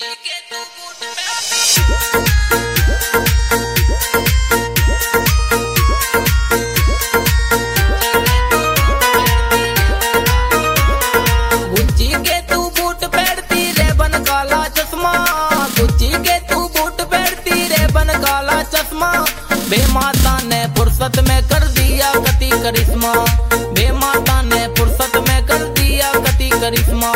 बेमाता ने फुर्सत में कर दिया कति करिश्मा, बेमाता ने फुर्सत में कर दिया कति करिश्मा।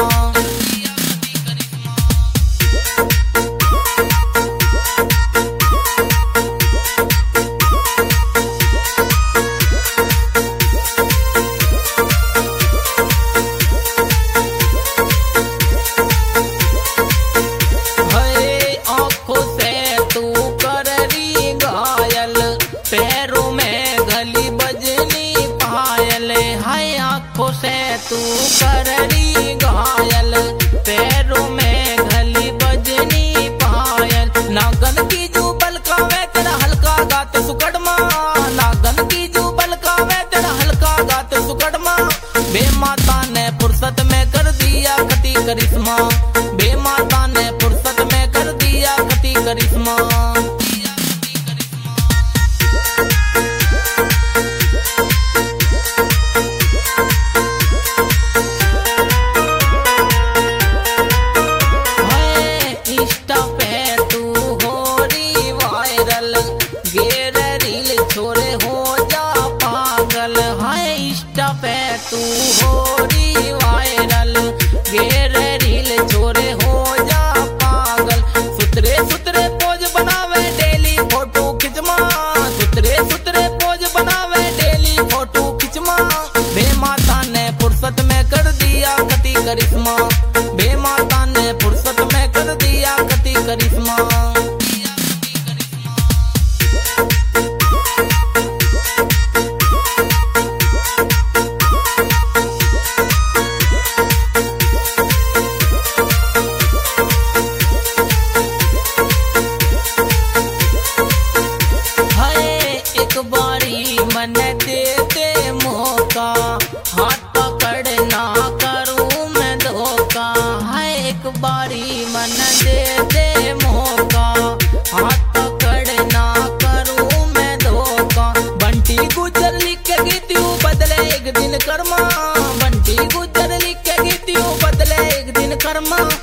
पैरों में गली बजनी पायल, हाय आँखों से तू कररी घायल, पैरों में गली बजनी पायल। नागन की जो बलकावे तेरा हल्का गात सुकड़मा, नागन की जो बलकावे तेरा हल्का गात सुकड़मा। बेमाता ने फुर्सत में कर दिया कति करिश्मा, बेमाता ने फुर्सत में कर दिया कति करिश्मा। छोरे हो जा पागल, हाय इंस्टा पे तू हो री वायरल, गेर रील छोरे हो जा पागल। सुतरे सुतरे पोज बनावे डेली फोटो खिंचमा, सुतरे सुतरे पोज बनावे डेली फोटो खिंचमा। बेमाता ने फुर्सत में कर दिया कति करिश्मा, बेमाता ने फुर्सत में कर दिया कति करिश्मा। मन दे दे मौका, हाथ पकड़ ना करूं मैं धोखा, है एक बारी मन दे दे मौका, हाथ पकड़ ना करूं मैं धोखा। बंटी गुजर लिख के गीतियों बदले एक दिन कर्मा, बंटी गुजर लिख के गीतियों बदले एक दिन कर्मा।